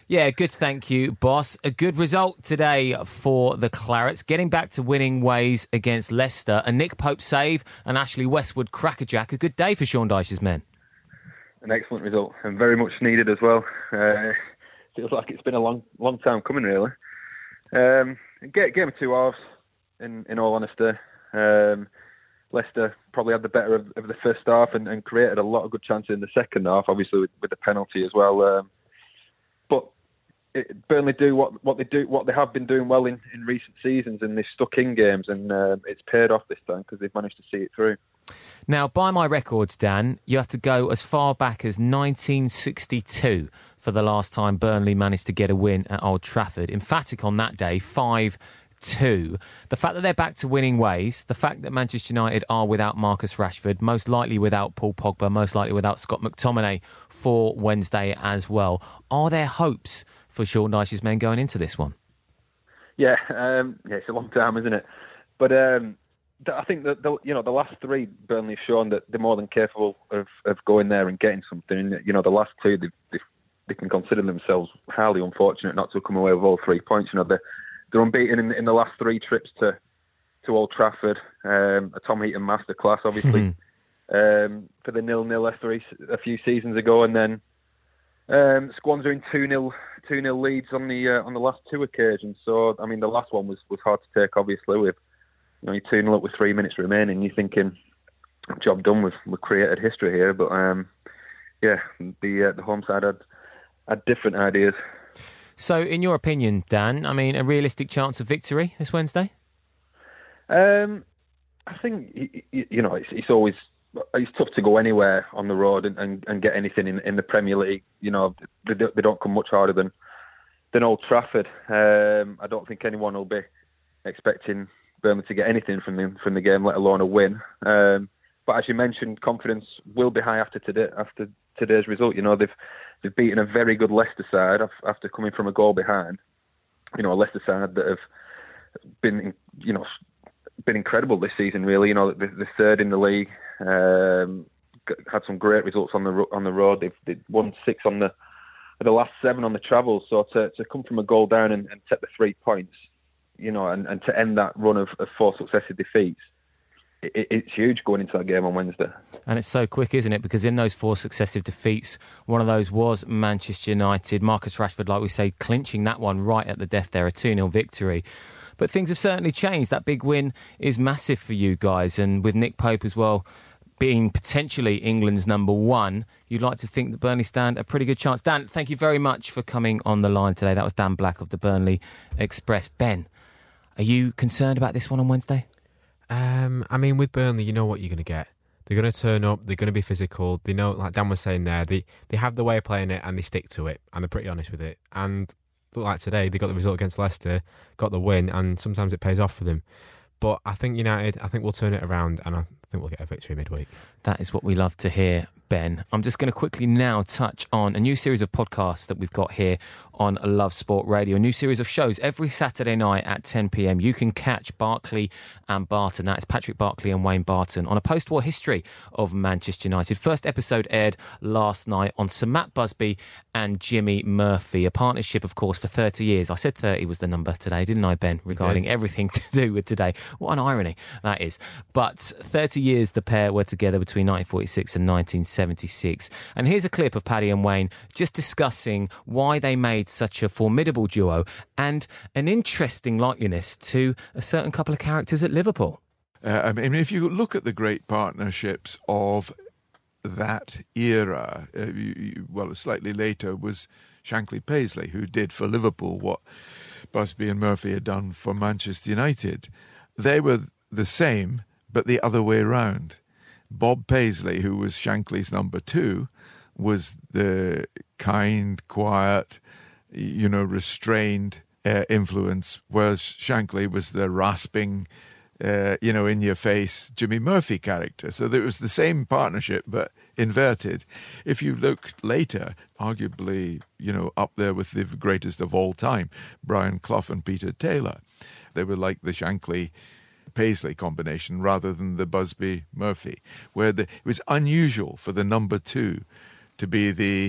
Yeah, good, thank you, boss. A good result today for the Clarets, getting back to winning ways against Leicester. A Nick Pope save and Ashley Westwood crackerjack. A good day for Sean Dyche's men. An excellent result and very much needed as well. Uh, feels like it's been a long, long time coming, really. Um, game of two halves, in, in all honesty. Um, Leicester probably had the better of, of the first half and, and created a lot of good chances in the second half, obviously with, with the penalty as well. Um, but it, Burnley do what, what they do, what they have been doing well in, in recent seasons, and they've stuck in games, and um, it's paid off this time because they've managed to see it through. Now, by my records, Dan, you have to go as far back as nineteen sixty-two for the last time Burnley managed to get a win at Old Trafford. Emphatic on that day, five two. The fact that they're back to winning ways, the fact that Manchester United are without Marcus Rashford, most likely without Paul Pogba, most likely without Scott McTominay for Wednesday as well. Are there hopes for Sean Dyche's men going into this one? Yeah, um, yeah, it's a long time, isn't it? But um, I think that the, you know the last three Burnley have shown that they're more than capable of, of going there and getting something. And, you know, the last two they they can consider themselves highly unfortunate not to come away with all three points. You know, they're They're unbeaten in, in the last three trips to, to Old Trafford. Um, a Tom Heaton masterclass, obviously, um, for the nil-nil a, three, a few seasons ago, and then um, squandering two nil two nil leads on the uh, on the last two occasions. So, I mean, the last one was, was hard to take, obviously, with you know, you're two nil up with three minutes remaining. You're thinking, job done, we've, we've created history here. But, um, yeah, the uh, the home side had, had different ideas. So, in your opinion, Dan, I mean, a realistic chance of victory this Wednesday? Um, I think, you know, it's, it's always it's tough to go anywhere on the road and, and, and get anything in, in the Premier League. You know, they, they don't come much harder than than Old Trafford. Um, I don't think anyone will be expecting Burnley to get anything from the, from the game, let alone a win. Um, but as you mentioned, confidence will be high after today, after today's result. You know, they've They've beaten a very good Leicester side after coming from a goal behind. You know, a Leicester side that have been, you know, been incredible this season. Really, you know, the, the third in the league, um, had some great results on the on the road. They've, they've won six on the the last seven on the travel. So to to come from a goal down and, and take the three points, you know, and, and to end that run of, of four successive defeats. It's huge going into that game on Wednesday. And it's so quick, isn't it? Because in those four successive defeats, one of those was Manchester United. Marcus Rashford, like we say, clinching that one right at the death there, a two nil victory. But things have certainly changed. That big win is massive for you guys. And with Nick Pope as well being potentially England's number one, you'd like to think that Burnley stand a pretty good chance. Dan, thank you very much for coming on the line today. That was Dan Black of the Burnley Express. Ben, are you concerned about this one on Wednesday? Um, I mean, with Burnley, you know what you're going to get. They're going to turn up, they're going to be physical. They know, like Dan was saying there, they, they have the way of playing it and they stick to it, and they're pretty honest with it. And look like today, they got the result against Leicester, got the win, and sometimes it pays off for them. But I think United, I think we'll turn it around, and I think we'll get a victory midweek. That is what we love to hear, Ben. I'm just going to quickly now touch on a new series of podcasts that we've got here on Love Sport Radio. A new series of shows every Saturday night at ten p.m. You can catch Barkley and Barton. That is Patrick Barkley and Wayne Barton on a post-war history of Manchester United. First episode aired last night on Sir Matt Busby and Jimmy Murphy. A partnership, of course, for thirty years. I said thirty was the number today, didn't I, Ben? Regarding everything to do with today. What an irony that is. But thirty years the pair were together between nineteen forty-six and nineteen seventy-six. And here's a clip of Paddy and Wayne just discussing why they made such a formidable duo and an interesting likeness to a certain couple of characters at Liverpool. Uh, I mean, if you look at the great partnerships of that era, uh, you, you, well, slightly later was Shankly Paisley, who did for Liverpool what Busby and Murphy had done for Manchester United. They were the same, but the other way round. Bob Paisley, who was Shankly's number two, was the kind, quiet, you know, restrained uh, influence, whereas Shankly was the rasping, uh, you know, in-your-face Jimmy Murphy character. So there was the same partnership, but inverted. If you look later, arguably, you know, up there with the greatest of all time, Brian Clough and Peter Taylor. They were like the Shankly Paisley combination rather than the Busby Murphy, where the, it was unusual for the number two to be the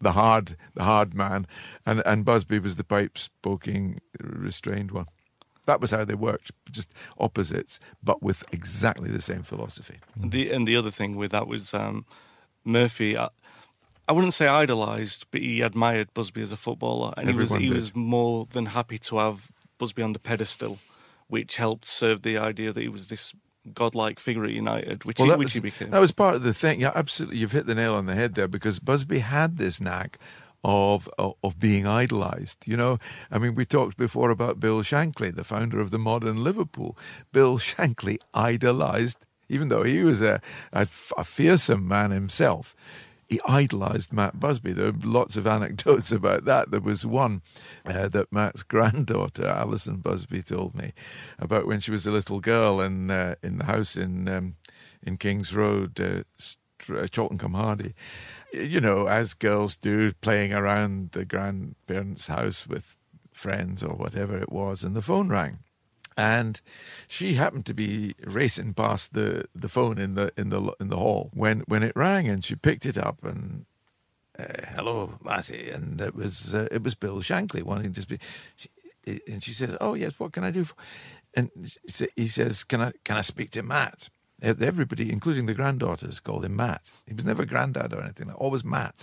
the hard the hard man, and and Busby was the pipe-spoking, restrained one. That was how they worked, just opposites, but with exactly the same philosophy. And the and the other thing with that was um, Murphy. I, I wouldn't say idolised, but he admired Busby as a footballer, and Everyone he was he did. was more than happy to have Busby on the pedestal, which helped serve the idea that he was this godlike figure at United, which Well, he, that which was, he became. That was part of the thing. Yeah, absolutely. You've hit the nail on the head there, because Busby had this knack of of, of being idolised. You know, I mean, we talked before about Bill Shankly, the founder of the modern Liverpool. Bill Shankly idolised, even though he was a, a, a fearsome man himself, he idolised Matt Busby. There are lots of anecdotes about that. There was one uh, that Matt's granddaughter, Alison Busby, told me about when she was a little girl in uh, in the house in um, in King's Road, uh, Chorlton-cum-Hardy. You know, as girls do, playing around the grandparents' house with friends or whatever it was, and the phone rang. And she happened to be racing past the, the phone in the in the in the hall when, when it rang, and she picked it up and uh, hello, lassie, and it was uh, it was Bill Shankly wanting to speak. She, and she says, "Oh yes, what can I do for?" And he says, "Can I can I speak to Matt?" Everybody, including the granddaughters, called him Matt. He was never granddad or anything; always Matt.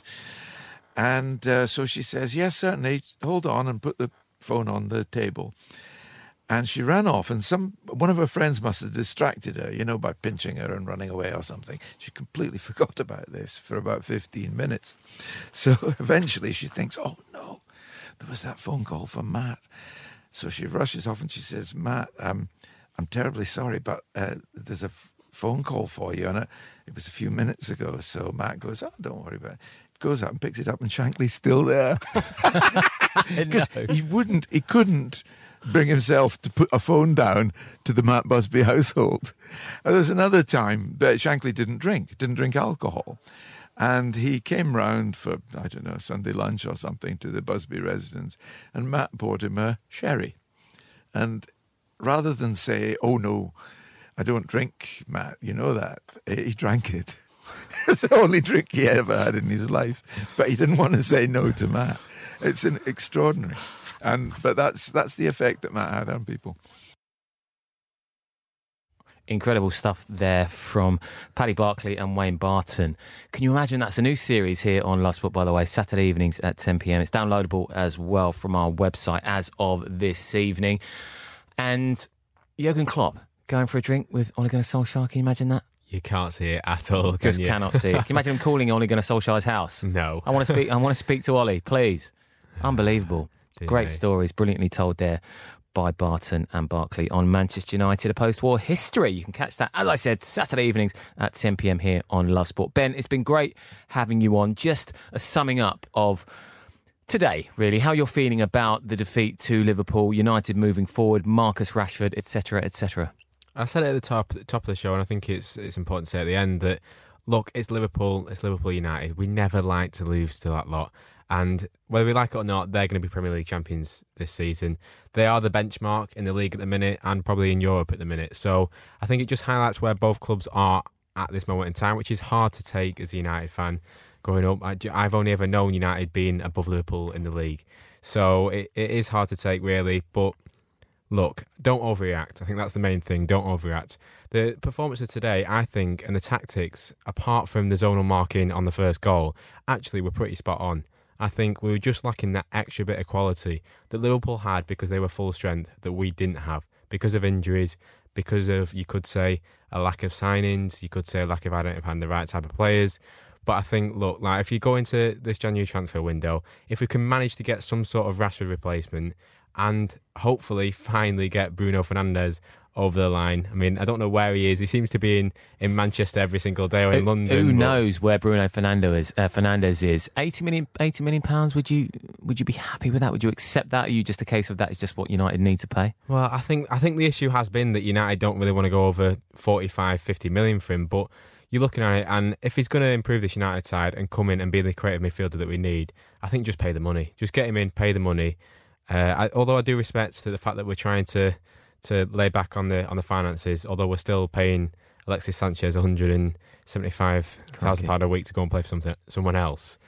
And uh, so she says, "Yes, certainly. Hold on," and put the phone on the table. And she ran off, and some one of her friends must have distracted her, you know, by pinching her and running away or something. She completely forgot about this for about fifteen minutes. So eventually she thinks, oh, no, there was that phone call from Matt. So she rushes off and she says, Matt, um, I'm terribly sorry, but uh, there's a f- phone call for you. And it, it was a few minutes ago. So Matt goes, oh, don't worry about it. Goes up and picks it up, and Shankly's still there. Because no. he wouldn't, he couldn't bring himself to put a phone down to the Matt Busby household. And there's another time that Shankly didn't drink, didn't drink alcohol. And he came round for, I don't know, Sunday lunch or something to the Busby residence, and Matt poured him a sherry. And rather than say, oh no, I don't drink, Matt, you know that, he drank it. It's the only drink he ever had in his life, but he didn't want to say no to Matt. It's an extraordinary. And but that's that's the effect that Matt had on people. Incredible stuff there from Paddy Barclay and Wayne Barton. Can you imagine? That's a new series here on Love Sport, by the way, Saturday evenings at ten p.m. It's downloadable as well from our website as of this evening. And Jurgen Klopp going for a drink with Ole Gunnar Solskjaer. Can you imagine that? You can't see it at all. Can Just you? cannot see it. Can you imagine him calling Ole Gunnar Solskjaer's house? No. I want to speak. I want to speak to Ollie, please. Unbelievable. Dear Great me. stories, brilliantly told there by Barton and Barclay on Manchester United, a post-war history. You can catch that, as I said, Saturday evenings at ten p.m. here on Love Sport. Ben, it's been great having you on. Just a summing up of today, really, how you're feeling about the defeat to Liverpool, United moving forward, Marcus Rashford, et cetera, et cetera. I said it at the top top of the show, and I think it's it's important to say at the end that, look, it's Liverpool, it's Liverpool United. We never like to lose to that lot. And whether we like it or not, they're going to be Premier League champions this season. They are the benchmark in the league at the minute and probably in Europe at the minute. So I think it just highlights where both clubs are at this moment in time, which is hard to take as a United fan growing up. I, I've only ever known United being above Liverpool in the league. So it, it is hard to take, really. But look, don't overreact. I think that's the main thing. Don't overreact. The performance of today, I think, and the tactics, apart from the zonal marking on the first goal, actually were pretty spot on. I think we were just lacking that extra bit of quality that Liverpool had because they were full strength that we didn't have because of injuries, because of, you could say, a lack of signings, you could say a lack of identifying the right type of players. But I think, look, like if you go into this January transfer window, if we can manage to get some sort of Rashford replacement and hopefully finally get Bruno Fernandes over the line. I mean, I don't know where he is. He seems to be in, in Manchester every single day or in who, London. Who but knows where Bruno Fernandes is? Uh, Fernandes is eighty million, eighty million pounds. Would you would you be happy with that? Would you accept that? Are you just a case of that is just what United need to pay? Well, I think I think the issue has been that United don't really want to go over forty-five, fifty million for him. But you're looking at it, and if he's going to improve this United side and come in and be the creative midfielder that we need, I think just pay the money. Just get him in, pay the money. Uh, I, although I do respect to the fact that we're trying to to lay back on the on the finances, although we're still paying Alexis Sanchez one hundred seventy-five thousand pounds a week to go and play for something someone else.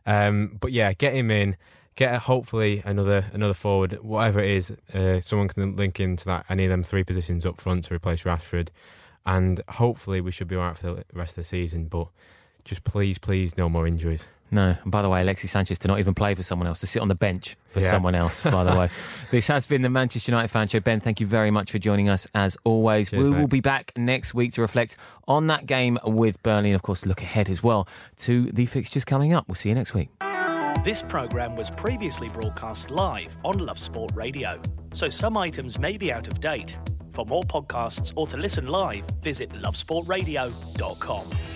Um, but yeah, get him in. Get a, hopefully another another forward, whatever it is. Uh, someone can link into that any of them three positions up front to replace Rashford, and hopefully we should be all right for the rest of the season. But just please, please, no more injuries. No. And by the way, Alexis Sanchez to not even play for someone else, to sit on the bench for Yeah. someone else, by the way. This has been the Manchester United Fan Show. Ben, thank you very much for joining us as always. Cheers, we mate. will be back next week to reflect on that game with Burnley and, of course, look ahead as well to the fixtures coming up. We'll see you next week. This programme was previously broadcast live on Love Sport Radio, so some items may be out of date. For more podcasts or to listen live, visit love sport radio dot com.